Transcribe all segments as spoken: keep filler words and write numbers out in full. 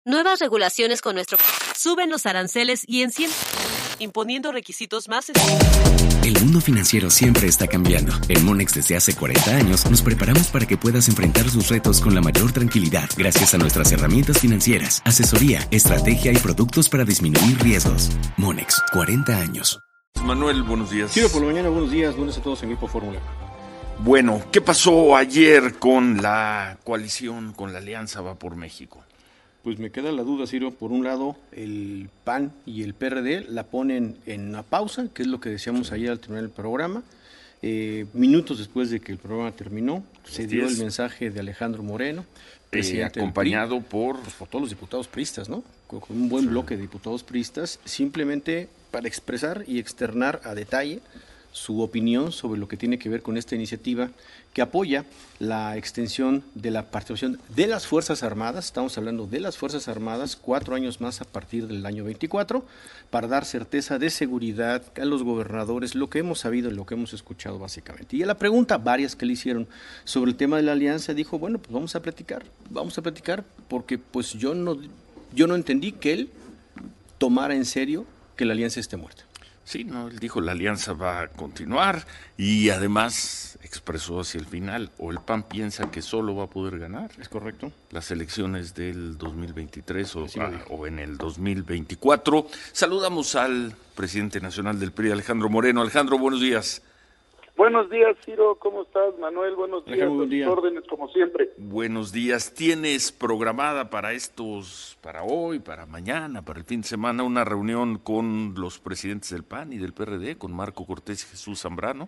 Nuevas regulaciones con nuestro... Suben los aranceles y encienden... imponiendo requisitos más... El mundo financiero siempre está cambiando. En Monex desde hace cuarenta años nos preparamos para que puedas enfrentar sus retos con la mayor tranquilidad gracias a nuestras herramientas financieras, asesoría, estrategia y productos para disminuir riesgos. Monex, cuarenta años. Manuel, buenos días. Ciro, por la mañana, buenos días. Buenos a todos en Grupo Fórmula. Bueno, ¿qué pasó ayer con la coalición, con la Alianza Va por México? Pues me queda la duda, Ciro. Por un lado, el P A N y el P R D la ponen en una pausa, que es lo que decíamos sí. ayer al terminar el programa. Eh, minutos después de que el programa terminó, se dio el mensaje de Alejandro Moreno, presidente eh, acompañado del P R I, por... Pues por todos los diputados priistas, ¿no? Con, con un buen sí. bloque de diputados priistas, simplemente para expresar y externar a detalle su opinión sobre lo que tiene que ver con esta iniciativa que apoya la extensión de la participación de las Fuerzas Armadas, estamos hablando de las Fuerzas Armadas, cuatro años más a partir del año veinticuatro, para dar certeza de seguridad a los gobernadores, lo que hemos sabido y lo que hemos escuchado básicamente. Y a la pregunta, varias que le hicieron sobre el tema de la alianza, dijo, bueno, pues vamos a platicar, vamos a platicar, porque pues yo no, yo no entendí que él tomara en serio que la alianza esté muerta. Sí, no, él dijo la alianza va a continuar y además expresó hacia el final, o el P A N piensa que solo va a poder ganar. Es correcto. Las elecciones del dos mil veintitrés o, a, o en el dos mil veinticuatro. Saludamos al presidente nacional del P R I, Alejandro Moreno. Alejandro, buenos días. Buenos días, Ciro, ¿cómo estás? Manuel, buenos días, buen día. órdenes como siempre. Buenos días. ¿Tienes programada para estos, para hoy, para mañana, para el fin de semana, una reunión con los presidentes del P A N y del P R D, con Marco Cortés y Jesús Zambrano?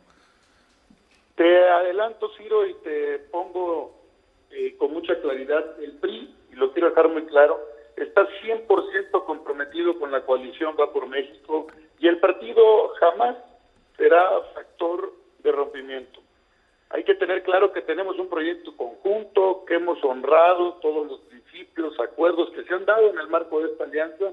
Te adelanto, Ciro, y te pongo eh, con mucha claridad, el P R I, y lo quiero dejar muy claro, está cien por ciento comprometido con la coalición Va por México, y el partido jamás será factor de rompimiento. Hay que tener claro que tenemos un proyecto conjunto, que hemos honrado todos los principios, acuerdos que se han dado en el marco de esta alianza.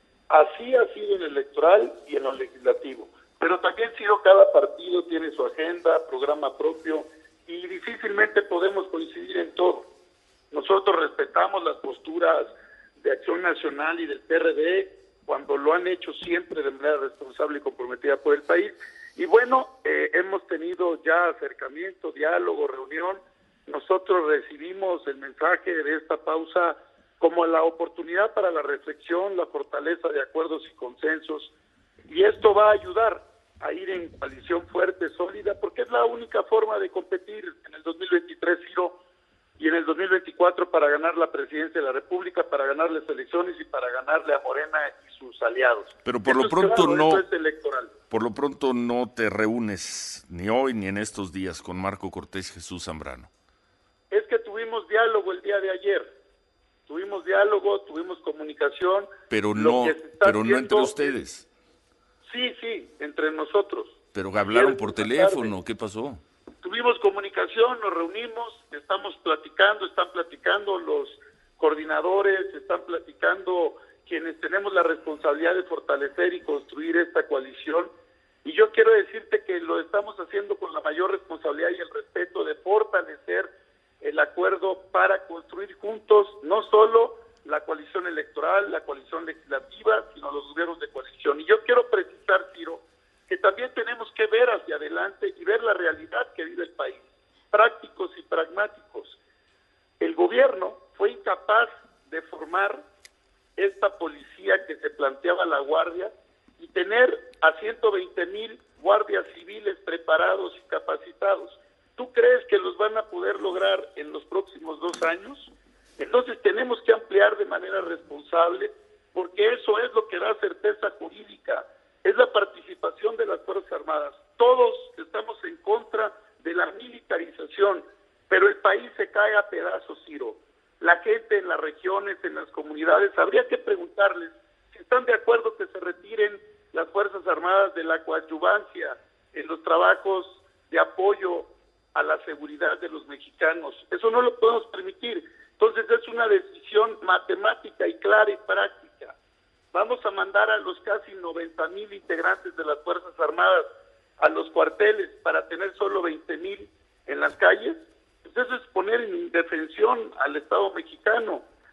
Así ha sido en el electoral y en lo legislativo. Pero también, Ciro, cada partido tiene su agenda, programa propio, y difícilmente podemos coincidir en todo. Nosotros respetamos las posturas de Acción Nacional y del P R D cuando lo han hecho siempre de manera responsable y comprometida por el país. Y bueno, eh, hemos tenido ya acercamiento, diálogo, reunión. Nosotros recibimos el mensaje de esta pausa como la oportunidad para la reflexión, la fortaleza de acuerdos y consensos. Y esto va a ayudar a ir en coalición fuerte, sólida, porque es la única forma de competir en el dos mil veintitrés, Ciro, y en el dos mil veinticuatro para ganar la presidencia de la República, para ganar las elecciones y para ganarle a Morena y sus aliados. Pero por Eso lo pronto claro, no, es electoral. Por lo pronto no te reúnes ni hoy ni en estos días con Marco Cortés y Jesús Zambrano. Es que tuvimos diálogo el día de ayer, tuvimos diálogo, tuvimos comunicación. Pero no, pero no entre ustedes. Sí, sí, entre nosotros. Pero hablaron por teléfono, ¿qué pasó? Tuvimos comunicación, nos reunimos, estamos platicando, están platicando los coordinadores, están platicando quienes tenemos la responsabilidad de fortalecer y construir esta coalición. Y yo quiero decirte que lo estamos haciendo con la mayor responsabilidad y el respeto de fortalecer el acuerdo para construir juntos no solo la coalición electoral, la coalición legislativa, sino los gobiernos de coalición. Y yo quiero precisar, Ciro, que también tenemos que ver hacia adelante y ver la realidad que vive el país, prácticos y pragmáticos. El gobierno fue incapaz de formar esta policía que se planteaba la guardia y tener a ciento veinte mil guardias civiles preparados y capacitados. ¿Tú crees que los van a poder lograr en los próximos dos años? Entonces tenemos que ampliar de manera responsable, porque eso es lo que da certeza jurídica, es la participación de las Fuerzas Armadas. Todos estamos en contra de la militarización, pero el país se cae a pedazos, Ciro. La gente en las regiones, en las comunidades, habría que preguntarles si están de acuerdo que se retiren las Fuerzas Armadas de la coadyuvancia en los trabajos de apoyo a la seguridad de los mexicanos. Eso no lo podemos permitir. Entonces es una decisión matemática y clara y práctica. Vamos a mandar a los casi noventa mil integrantes de las Fuerzas Armadas a los cuarteles para tener solo veinte mil en las calles. Pues eso es poner en indefensión al Estado mexicano.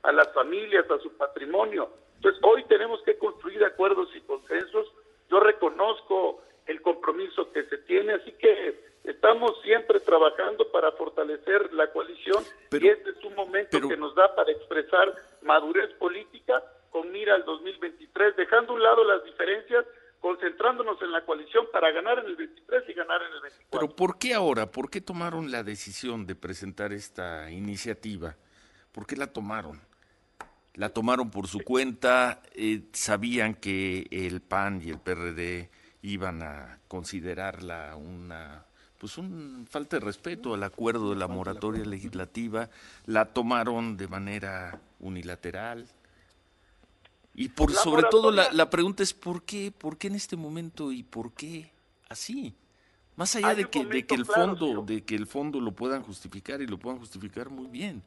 a las familias, a su patrimonio. Entonces, hoy tenemos que construir acuerdos y consensos. Yo reconozco el compromiso que se tiene, así que estamos siempre trabajando para fortalecer la coalición, pero, y este es un momento pero, que nos da para expresar madurez política con mira al dos mil veintitrés, dejando a un lado las diferencias, concentrándonos en la coalición para ganar en el veintitrés y ganar en el veinticuatro. Pero ¿por qué ahora? ¿Por qué tomaron la decisión de presentar esta iniciativa? ¿Por qué la tomaron? La tomaron por su cuenta, eh, sabían que el P A N y el P R D iban a considerarla una pues un falta de respeto al acuerdo de la moratoria legislativa, la tomaron de manera unilateral. Y por la sobre moratoria, todo la, la pregunta es ¿por qué? ¿Por qué en este momento y por qué así? Más allá de que, de que el fondo, claro, de que el fondo lo puedan justificar y lo puedan justificar muy bien.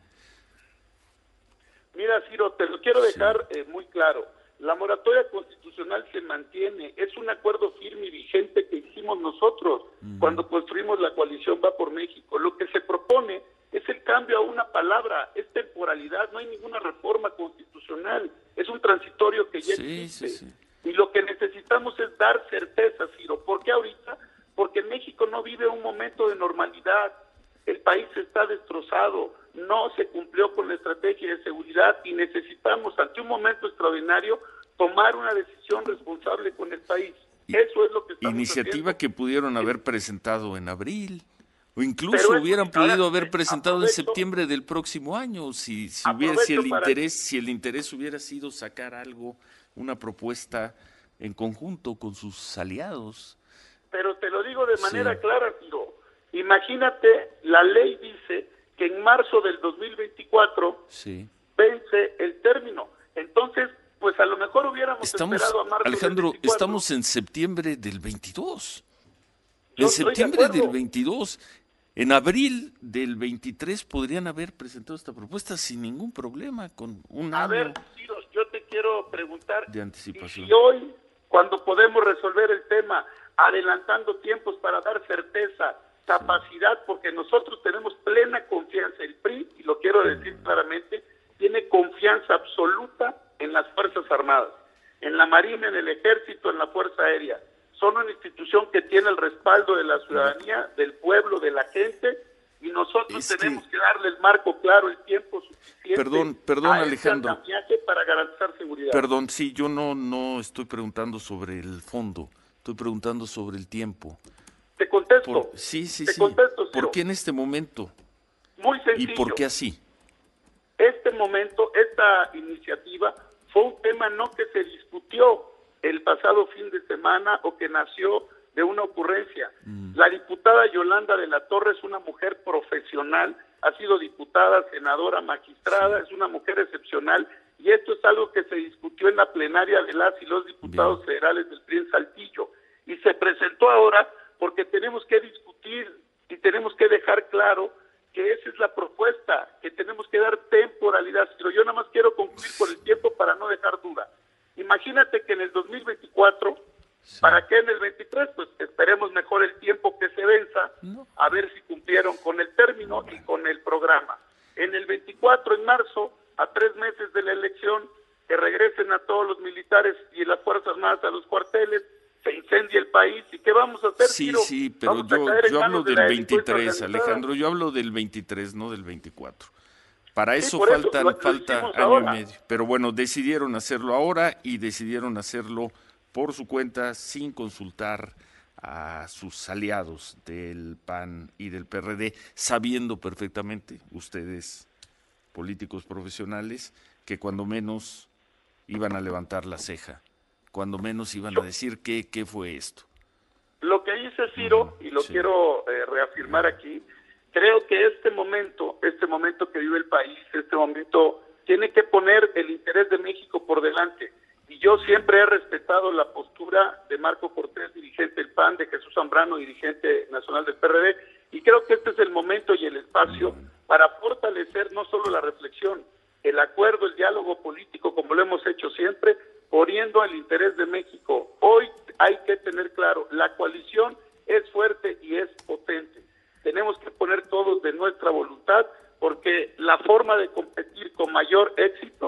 Mira, Ciro, te lo quiero dejar sí. eh, muy claro. La moratoria constitucional se mantiene, es un acuerdo firme y vigente que hicimos nosotros uh-huh. cuando construimos la coalición Va por México. Lo que se propone es el cambio a una palabra, es temporalidad, no hay ninguna reforma constitucional, es un transitorio que ya sí, existe. Sí, sí. Y lo que necesitamos es dar certeza, Ciro. ¿Por qué ahorita? Porque México no vive un momento de normalidad, el país está destrozado, no se cumplió con la estrategia de seguridad y necesitamos, ante un momento extraordinario, tomar una decisión responsable con el país. Y, Eso es lo que estamos Iniciativa haciendo. que pudieron haber presentado en abril, o incluso Pero hubieran es, podido haber eh, presentado aprovecho, en septiembre del próximo año, si, si, hubiera, si, el para... interés, si el interés hubiera sido sacar algo, una propuesta en conjunto con sus aliados. Pero te lo digo de manera sí. clara, Tiro. Imagínate, la ley dice que en marzo del dos mil veinticuatro sí. vence el término. Entonces, pues a lo mejor hubiéramos estamos, esperado a marzo Alejandro, del veinticuatro. Estamos en septiembre del veintidós. Yo en septiembre de del veintidós. En abril del veintitrés podrían haber presentado esta propuesta sin ningún problema, con un a año ver, Ciro, yo te quiero preguntar, de anticipación. Y hoy, cuando podemos resolver el tema, adelantando tiempos para dar certeza, capacidad, porque nosotros tenemos plena confianza, el P R I, y lo quiero decir claramente, tiene confianza absoluta en las Fuerzas Armadas, en la Marina, en el Ejército, en la Fuerza Aérea. Son una institución que tiene el respaldo de la ciudadanía, del pueblo, de la gente, y nosotros es tenemos que... que darle el marco claro, el tiempo suficiente perdón, perdón, a Alejandro, este andamiaje para garantizar seguridad. Perdón, sí, yo no, no estoy preguntando sobre el fondo, estoy preguntando sobre el tiempo. Te contesto. Por, sí, sí, te sí. Contesto, Ciro. ¿Por qué en este momento? Muy sencillo. ¿Y por qué así? Este momento, esta iniciativa fue un tema no que se discutió el pasado fin de semana o que nació de una ocurrencia. Mm. La diputada Yolanda de la Torre es una mujer profesional, ha sido diputada, senadora, magistrada, sí. es una mujer excepcional, y esto es algo que se discutió en la plenaria de las y los diputados Bien. federales del P R I en Saltillo, y se presentó ahora porque tenemos que discutir y tenemos que dejar claro que esa es la propuesta, que tenemos que dar temporalidad. Pero yo nada más quiero concluir por el tiempo para no dejar duda. Imagínate que en el dos mil veinticuatro, sí. ¿para qué en el veintitrés? Pues esperemos mejor el tiempo que se venza, no. a ver si cumplieron con el término y con el programa. En el veinticuatro, en marzo, a tres meses de la elección, que regresen a todos los militares y las Fuerzas Armadas a los cuarteles, se incendia el país, ¿y qué vamos a hacer? Sí, Ciro? sí, pero yo, yo hablo del veintitrés, Alejandro, yo hablo del veintitrés, no del veinticuatro. Para eso sí, faltan, eso, lo, falta lo año ahora. y medio. Pero bueno, decidieron hacerlo ahora y decidieron hacerlo por su cuenta sin consultar a sus aliados del P A N y del P R D, sabiendo perfectamente, ustedes, políticos profesionales, que cuando menos iban a levantar la ceja, cuando menos iban a decir qué, qué fue esto. Lo que dice Ciro, mm, y lo sí. quiero eh, reafirmar aquí, creo que este momento, este momento que vive el país, este momento tiene que poner el interés de México por delante. Y yo siempre he respetado la postura de Marco Cortés, dirigente del P A N, de Jesús Zambrano, dirigente nacional del P R D, y creo que este es el momento y el espacio mm. para fortalecer no solo la reflexión, el acuerdo, el diálogo político, como lo hemos hecho siempre, poniendo el interés de México. Hoy hay que tener claro, la coalición es fuerte y es potente. Tenemos que poner todos de nuestra voluntad, porque la forma de competir con mayor éxito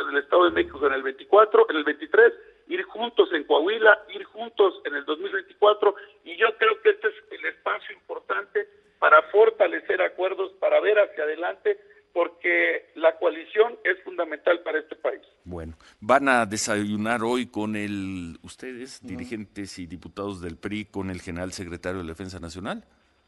en el Estado de México en el veinticuatro, en el veintitrés, ir juntos en Coahuila, ir juntos en el dos mil veinticuatro, y yo creo que este es el espacio importante para fortalecer acuerdos, para ver hacia adelante, porque la coalición es fundamental para este país. Bueno, ¿van a desayunar hoy con el, ustedes, uh-huh. dirigentes y diputados del P R I, con el general secretario de la Defensa Nacional?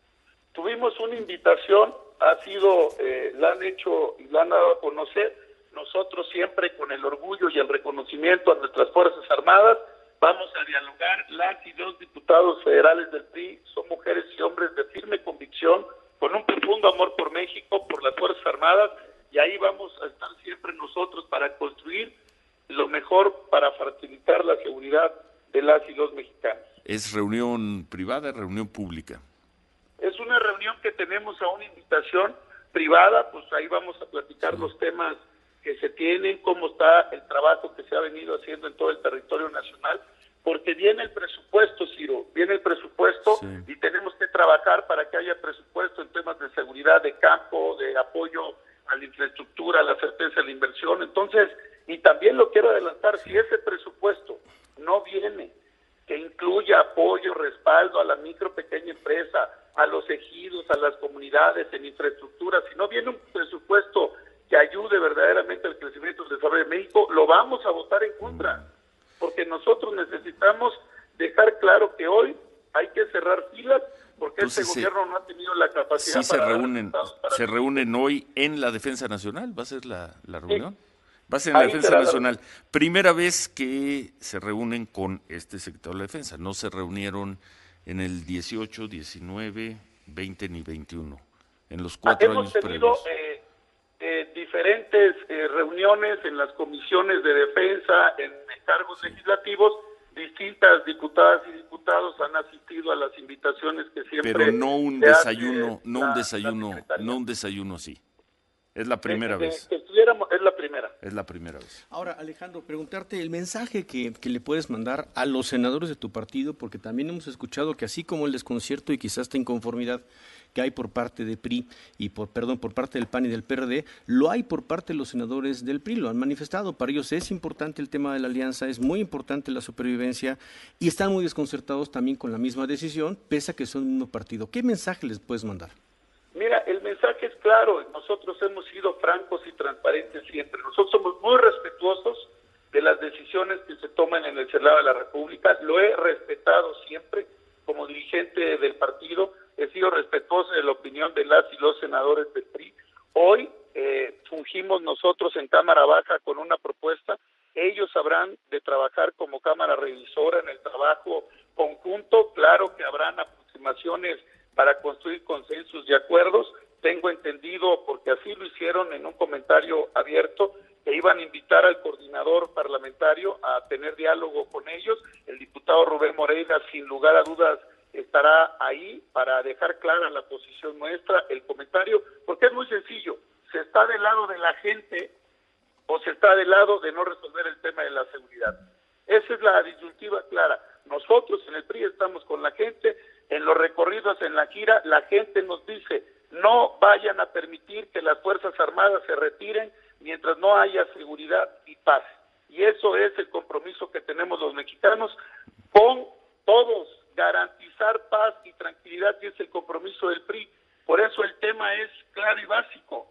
Tuvimos una invitación, ha sido, eh, la han hecho y la han dado a conocer. Nosotros siempre con el orgullo y el reconocimiento a nuestras Fuerzas Armadas vamos a dialogar. Las y los diputados federales del P R I son mujeres y hombres de firme convicción, con un profundo amor por México, por las Fuerzas Armadas, y ahí vamos a estar siempre nosotros para construir lo mejor para facilitar la seguridad de las y los mexicanos. ¿Es reunión privada, reunión pública? Es una reunión que tenemos a una invitación privada, pues ahí vamos a platicar sí. los temas que se tienen, cómo está el trabajo que se ha venido haciendo en todo el territorio nacional, porque viene el presupuesto, Ciro, viene el presupuesto sí. y tenemos que trabajar para que haya presupuesto en temas de seguridad, de campo, de apoyo a la infraestructura, a la certeza de la inversión. Entonces, y también lo quiero adelantar, si ese presupuesto no viene, que incluya apoyo, respaldo a la micro, pequeña empresa, a los ejidos, a las comunidades, en infraestructura, si no viene un presupuesto que ayude verdaderamente al crecimiento del desarrollo de México, lo vamos a votar en contra, porque nosotros necesitamos dejar claro que hoy hay que cerrar filas, porque Entonces, este gobierno no ha tenido la capacidad sí para... se reúnen, para se reúnen hoy en la Defensa Nacional, ¿va a ser la, la reunión? Sí. Va a ser en la Ahí Defensa será Nacional. la... Primera vez que se reúnen con este sector de la defensa, no se reunieron en el dieciocho, diecinueve, veinte ni veintiuno, en los cuatro Hemos años tenido, previos. Eh, eh, diferentes eh, reuniones en las comisiones de defensa, en cargos sí. legislativos, distintas diputadas y diputados han asistido a las invitaciones que siempre... Pero no un desayuno, no un desayuno, no un desayuno así. Es la primera de, de, vez. Que estuviéramos, es la primera. Es la primera vez. Ahora, Alejandro, preguntarte el mensaje que, que le puedes mandar a los senadores de tu partido, porque también hemos escuchado que así como el desconcierto y quizás esta inconformidad que hay por parte de P R I y por perdón por parte del P A N y del P R D, lo hay por parte de los senadores del P R I, lo han manifestado. Para ellos es importante el tema de la alianza, es muy importante la supervivencia y están muy desconcertados también con la misma decisión, pese a que son un mismo partido. ¿Qué mensaje les puedes mandar? Mira, el mensaje es claro, nosotros hemos sido francos y transparentes siempre, nosotros somos muy respetuosos de las decisiones que se toman en el Senado de la República, lo he respetado siempre como dirigente del partido, he sido respetuoso de la opinión de las y los senadores del P R I. Hoy eh, fungimos nosotros en Cámara Baja con una propuesta, ellos habrán de trabajar como Cámara Revisora en el trabajo conjunto, claro que habrán aproximaciones para construir consensos y acuerdos. Tengo entendido, porque así lo hicieron en un comentario abierto, que iban a invitar al coordinador parlamentario a tener diálogo con ellos. El diputado Rubén Moreira, sin lugar a dudas, estará ahí para dejar clara la posición nuestra, el comentario, porque es muy sencillo, se está del lado de la gente o se está del lado de no resolver el tema de la seguridad. Esa es la disyuntiva clara. Nosotros en el P R I estamos con la gente, en los recorridos, en la gira, la gente nos dice, no vayan a permitir que las Fuerzas Armadas se retiren mientras no haya seguridad y paz. Y eso es el compromiso que tenemos los mexicanos con todos, garantizar paz y tranquilidad, y es el compromiso del P R I. Por eso el tema es claro y básico,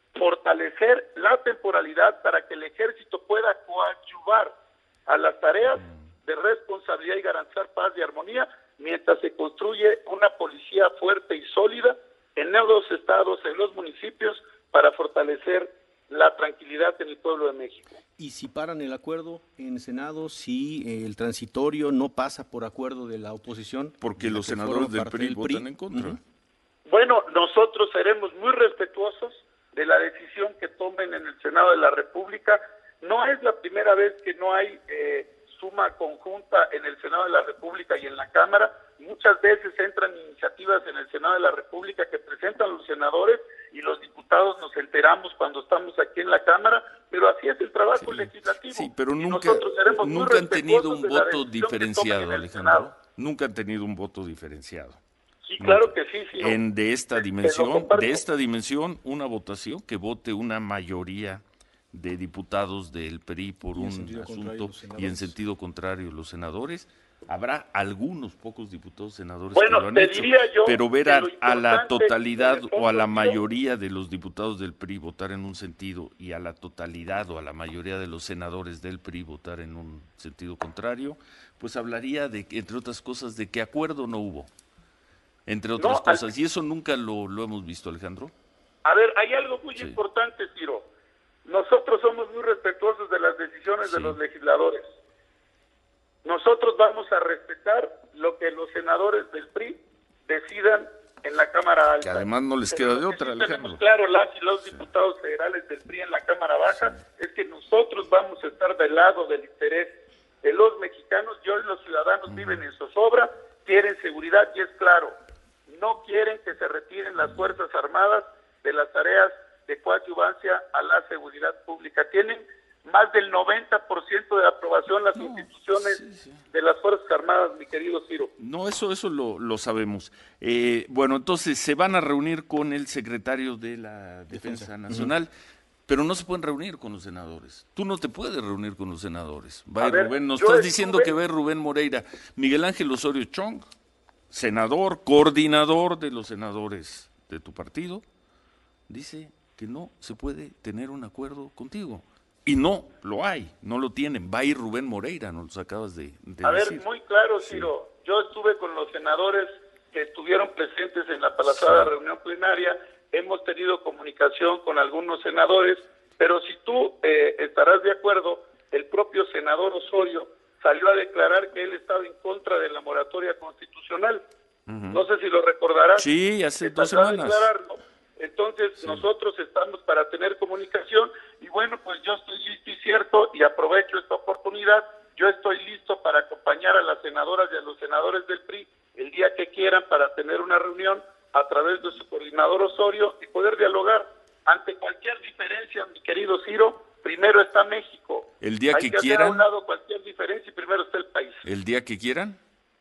fortalecer la temporalidad para que el ejército pueda coadyuvar a las tareas de responsabilidad y garantizar paz y armonía, mientras se construye una policía fuerte y sólida en los estados, en los municipios, para fortalecer la tranquilidad en el pueblo de México. Y si paran el acuerdo en el Senado, si eh, el transitorio no pasa por acuerdo de la oposición... Porque los senadores del P R I votan en contra. Uh-huh. Bueno, nosotros seremos muy respetuosos de la decisión que tomen en el Senado de la República. No es la primera vez que no hay... Eh, suma conjunta en el Senado de la República y en la Cámara. Muchas veces entran iniciativas en el Senado de la República que presentan los senadores y los diputados nos enteramos cuando estamos aquí en la Cámara, pero así es el trabajo sí, legislativo. Sí, pero nunca, nunca han tenido un voto diferenciado, Alejandro. Nunca han tenido un voto diferenciado. Sí, claro que sí. sí en de esta dimensión, de esta dimensión, una votación que vote una mayoría de diputados del P R I por Y en un sentido contrario asunto los y en senadores. sentido contrario los senadores. Habrá algunos pocos diputados senadores Bueno, que lo han te hecho, diría yo pero ver que a, lo a la importante, totalidad en el o a la fondo, mayoría de los diputados del P R I votar en un sentido y a la totalidad o a la mayoría de los senadores del P R I votar en un sentido contrario, pues hablaría de, entre otras cosas, de que acuerdo no hubo, entre otras No, cosas, al- y eso nunca lo, lo hemos visto, Alejandro. A ver, hay algo muy Sí. importante, Ciro. Nosotros somos muy respetuosos de las decisiones de Sí. los legisladores. Nosotros vamos a respetar lo que los senadores del P R I decidan en la Cámara Alta. Que además no les Pero queda lo de que otra, sí Alejandro. tenemos claro, las y los diputados federales del P R I en la Cámara Baja, es que nosotros vamos a estar del lado del interés de los mexicanos, y hoy los ciudadanos viven en zozobra, quieren seguridad, y es claro, no quieren que se retiren las Fuerzas Armadas de las tareas de coadyuvancia a la seguridad pública. Tienen más del noventa por ciento de aprobación las No, instituciones sí, sí. de las Fuerzas Armadas, mi querido Ciro. No, eso eso lo, lo sabemos. Eh, bueno, entonces se van a reunir con el secretario de la Defensa Defensa. Nacional, pero no se pueden reunir con los senadores. Tú no te puedes reunir con los senadores. Va a A ir ver, Rubén, nos yo estás estuve- diciendo que va a ir Rubén Moreira. Miguel Ángel Osorio Chong, senador, coordinador de los senadores de tu partido, dice que no se puede tener un acuerdo contigo. Y no lo hay, no lo tienen. Va a ir Rubén Moreira, nos lo acabas de, de A ver, decir. muy claro, Ciro. Yo estuve con los senadores que estuvieron presentes en la pasada Sí. reunión plenaria. Hemos tenido comunicación con algunos senadores, pero si tú eh, estarás de acuerdo, el propio senador Osorio salió a declarar que él estaba en contra de la moratoria constitucional. No sé si lo recordarás. Sí, hace dos Salió a semanas. declararlo. Entonces, nosotros estamos para tener comunicación y bueno, pues yo estoy listo y cierto y aprovecho esta oportunidad. Yo estoy listo para acompañar a las senadoras y a los senadores del P R I el día que quieran para tener una reunión a través de su coordinador Osorio y poder dialogar. Ante cualquier diferencia, mi querido Ciro, primero está México. El día Hay que que hacer quieran. a un lado cualquier diferencia y primero está el país. El día que quieran.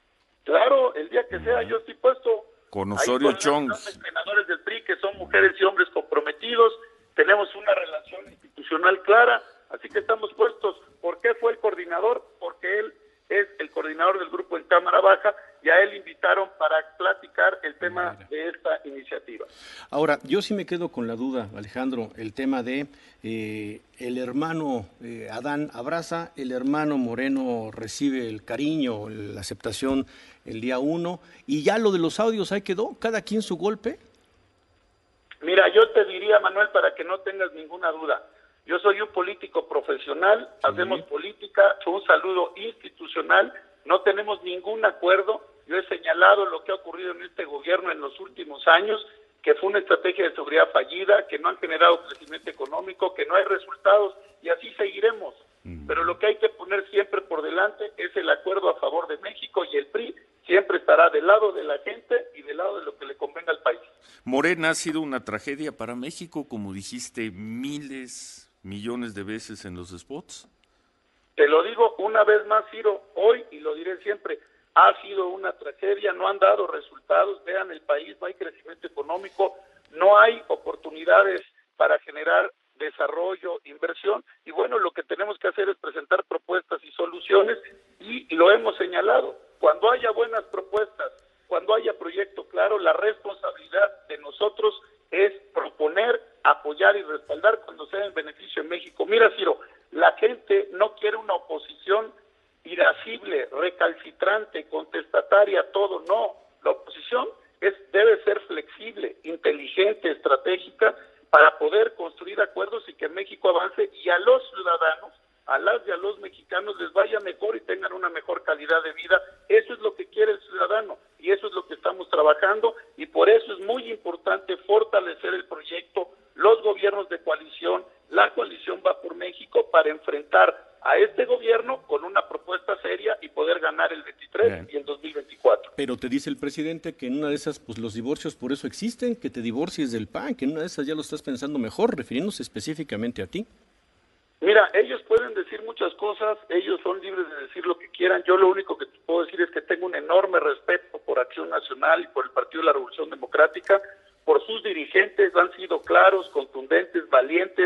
Claro, el día que sea, yo estoy puesto. Con Ahí Osorio los Chong. senadores del P R I, que son mujeres y hombres comprometidos, tenemos una relación institucional clara, así que estamos puestos. ¿Por qué fue el coordinador? Porque él es el coordinador del grupo en Cámara Baja y a él invitaron para platicar el tema de esta iniciativa. Ahora, yo sí me quedo con la duda, Alejandro, el tema de eh, el hermano eh, Adán abraza, el hermano Moreno recibe el cariño, la aceptación el día uno, y ya lo de los audios ahí quedó, cada quien su golpe. Mira, yo te diría, Manuel, para que no tengas ninguna duda, yo soy un político profesional, hacemos política, un saludo institucional, no tenemos ningún acuerdo. Yo he señalado lo que ha ocurrido en este gobierno en los últimos años, que fue una estrategia de seguridad fallida, que no han generado crecimiento económico, que no hay resultados, y así seguiremos. Pero lo que hay que poner siempre por delante es el acuerdo a favor de México, y el P R I siempre estará del lado de la gente y del lado de lo que le convenga al país. Morena ha sido una tragedia para México, como dijiste miles, millones de veces en los spots. Te lo digo una vez más, Ciro, hoy, y lo diré siempre, ha sido una tragedia, no han dado resultados, vean el país, no hay crecimiento económico, no hay oportunidades para generar desarrollo, inversión, y bueno, lo que tenemos que hacer es presentar propuestas y soluciones, y lo hemos señalado. Cuando haya buenas propuestas, cuando haya proyecto claro, la responsabilidad de nosotros es proponer, apoyar y respaldar cuando sea en beneficio en México. Mira, Ciro, la gente no quiere una oposición irascible, recalcitrante, contestataria, todo, no. La oposición es debe ser flexible, inteligente, estratégica, para poder construir acuerdos y que México avance y a los ciudadanos, a las y a los mexicanos les vaya mejor y tengan una mejor calidad de vida. Eso es lo que quiere el ciudadano y eso es lo que estamos trabajando, y por eso es muy importante fortalecer el proyecto, los gobiernos de coalición, la coalición Va por México, para enfrentar a este gobierno con una propuesta seria y poder ganar el veintitrés Bien. y el dos mil veinticuatro. Pero te dice el presidente que en una de esas, pues los divorcios por eso existen, que te divorcies del P A N, que en una de esas ya lo estás pensando mejor, refiriéndose específicamente a ti. Mira, ellos pueden decir muchas cosas, ellos son libres de decir lo que quieran. Yo lo único que te puedo decir es que tengo un enorme respeto por Acción Nacional y por el Partido de la Revolución Democrática, por sus dirigentes, han sido claros, contundentes, valientes,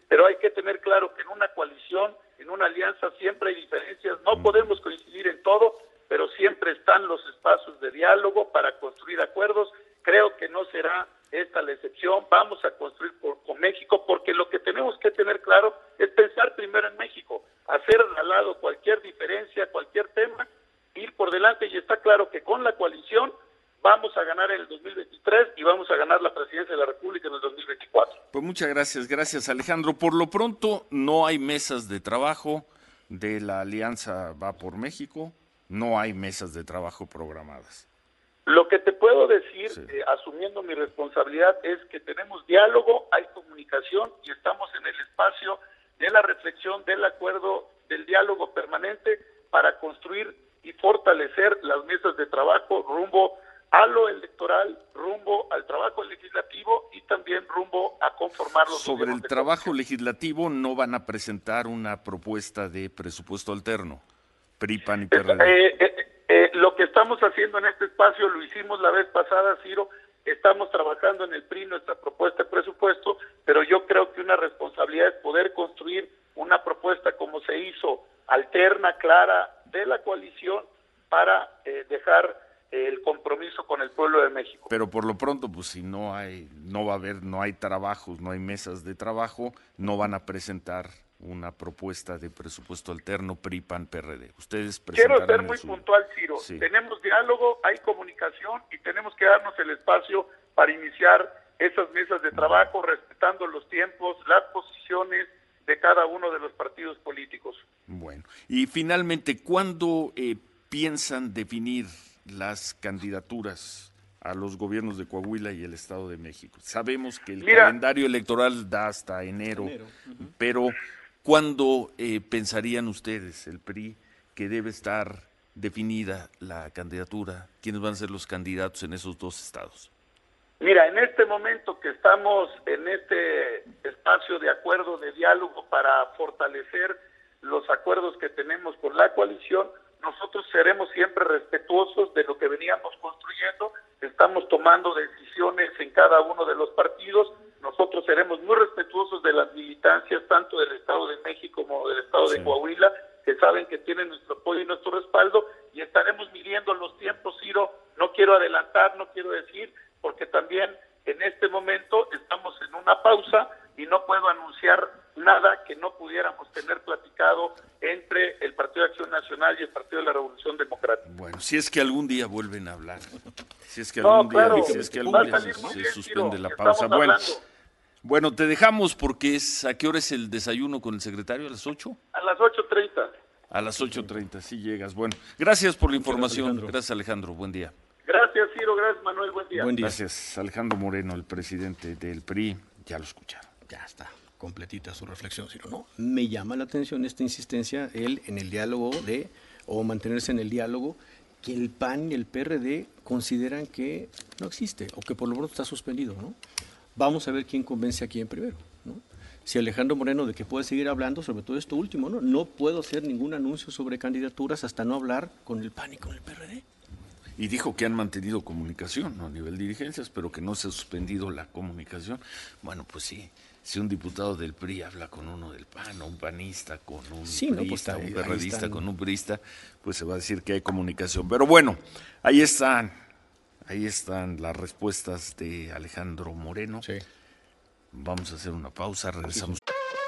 pero hay que tener claro que en una coalición, en una alianza siempre hay diferencias, no podemos coincidir en todo, pero siempre están los espacios de diálogo para construir acuerdos. Creo que no será esta la excepción, vamos a construir por, con México, porque lo que tenemos que tener claro es pensar primero en México, hacer al lado cualquier diferencia, cualquier tema, ir por delante, y está claro que con la coalición vamos a ganar en el dos mil veintitrés y vamos a ganar la presidencia de la República en el dos mil veinticuatro. Pues muchas gracias, gracias Alejandro. Por lo pronto no hay mesas de trabajo de la Alianza Va por México, no hay mesas de trabajo programadas. Lo que te puedo decir, Sí. eh, asumiendo mi responsabilidad, es que tenemos diálogo, hay comunicación y estamos en el espacio de la reflexión, del acuerdo, del diálogo permanente para construir y fortalecer las mesas de trabajo rumbo a lo electoral, rumbo al trabajo legislativo y también rumbo a conformar los Sobre gobiernos el de trabajo coalición. legislativo no van a presentar una propuesta de presupuesto alterno, P R I, P A N y P R D. Eh, eh, eh, lo que estamos haciendo en este espacio, lo hicimos la vez pasada, Ciro, estamos trabajando en el P R I nuestra propuesta de presupuesto, pero yo creo que una responsabilidad es poder construir una propuesta como se hizo, alterna, clara, de la coalición para eh, dejar el compromiso con el pueblo de México. Pero por lo pronto, pues si no hay, no va a haber, no hay trabajos, no hay mesas de trabajo, no van a presentar una propuesta de presupuesto alterno P R I, P A N, P R D. Ustedes Quiero presentarán ser el muy suyo. puntual, Ciro. Sí. Tenemos diálogo, hay comunicación y tenemos que darnos el espacio para iniciar esas mesas de trabajo, respetando los tiempos, las posiciones de cada uno de los partidos políticos. Bueno, y finalmente, ¿cuándo eh, piensan definir las candidaturas a los gobiernos de Coahuila y el Estado de México? Sabemos que el Mira, calendario electoral da hasta enero, enero, uh-huh. pero ¿cuándo eh, pensarían ustedes, el P R I, que debe estar definida la candidatura? ¿Quiénes van a ser los candidatos en esos dos estados? Mira, en este momento que estamos en este espacio de acuerdo, de diálogo para fortalecer los acuerdos que tenemos con la coalición, nosotros seremos siempre respetuosos de lo que veníamos construyendo, estamos tomando decisiones en cada uno de los partidos, nosotros seremos muy respetuosos de las militancias tanto del Estado de México como del Estado Sí. de Coahuila, que saben que tienen nuestro apoyo y nuestro respaldo, y estaremos midiendo los tiempos, Ciro, no quiero adelantar, no quiero decir, porque también en este momento estamos en una pausa y no puedo anunciar nada que no pudiéramos tener platicado entre el Partido de Acción Nacional y el Partido de la Revolución Democrática. Bueno, si es que algún día vuelven a hablar, si es que No, algún claro, día, si es que algún va a día salir se, muy se bien, suspende Ciro, la estamos pausa. Bueno, hablando. bueno, te dejamos porque es, ¿a qué hora es el desayuno con el secretario? ¿A las ocho? A las ocho treinta. A las ocho treinta, sí llegas. Bueno, gracias por la información. Alejandro. Gracias, Alejandro. Buen día. Gracias, Ciro, gracias, Manuel, buen día. Buen día. Gracias, Alejandro Moreno, el presidente del P R I. Ya lo escucharon. Ya está, completita su reflexión, Ciro, ¿no? Me llama la atención esta insistencia, él en el diálogo de, o mantenerse en el diálogo, que el P A N y el P R D consideran que no existe, o que por lo menos está suspendido, ¿no? Vamos a ver quién convence a quién primero, ¿no? Si Alejandro Moreno de que puede seguir hablando, sobre todo esto último, ¿no? No puedo hacer ningún anuncio sobre candidaturas hasta no hablar con el P A N y con el P R D. Y dijo que han mantenido comunicación, ¿no? A nivel de dirigencias, pero que no se ha suspendido la comunicación. Bueno, pues sí, si un diputado del P R I habla con uno del P A N, un panista con un Sí, no, pues priista, ahí- un ahí perredista están. con un priista, pues se va a decir que hay comunicación. Pero bueno, ahí están, ahí están las respuestas de Alejandro Moreno. Sí. Vamos a hacer una pausa, regresamos.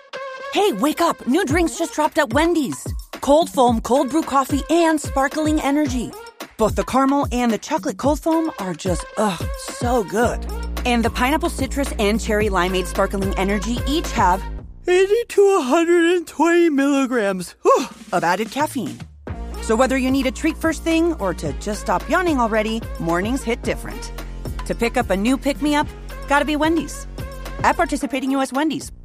Hey, wake up. New drinks just dropped at Wendy's. Cold foam, cold brew coffee, and sparkling energy. Both the caramel and the chocolate cold foam are just, ugh, so good. And the pineapple citrus and cherry limeade sparkling energy each have eighty to one hundred twenty milligrams whew, of added caffeine. So whether you need a treat first thing or to just stop yawning already, mornings hit different. To pick up a new pick-me-up, gotta be Wendy's. At participating U S Wendy's,